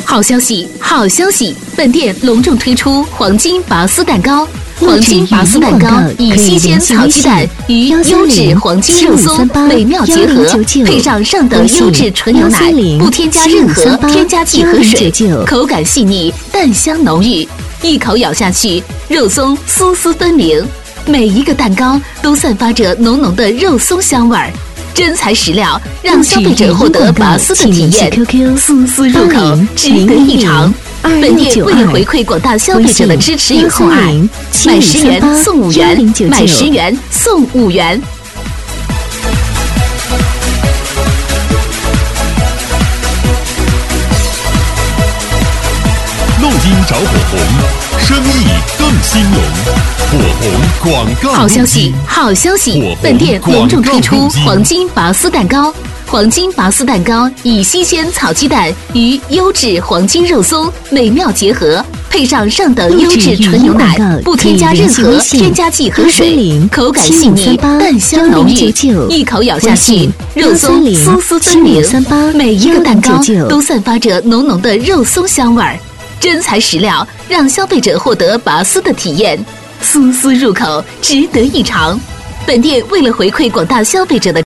好消息，好消息！本店隆重推出黄金拔丝蛋糕。黄金拔丝蛋糕以新鲜草鸡蛋与优质黄金肉松美妙结合，配上上等优质纯牛奶，不添加任何添加剂和水，口感细腻，蛋香浓郁，一口咬下去，肉松酥丝分明，每一个蛋糕都散发着浓浓的肉松香味儿。真材实料，让消费者获得拔丝的体验，丝丝入口，值得一尝。本店为了回馈广大消费者的支持与厚爱，买10元送5元，买10元送5元。 录音找火红，生意更兴隆。火红广告。 好消息，好消息！本店隆重推出黄金拔丝蛋糕。黄金拔丝蛋糕以新鲜草鸡蛋与优质黄金肉松美妙结合，配上上等优质纯牛奶，不添加任何添加剂和水，口感细腻，蛋香浓郁，一口咬下去，肉松酥丝分明，每一个蛋糕都散发着浓浓的肉松香味儿。真材实料，让消费者获得拔丝的体验，丝丝入口，值得一尝。本店为了回馈广大消费者的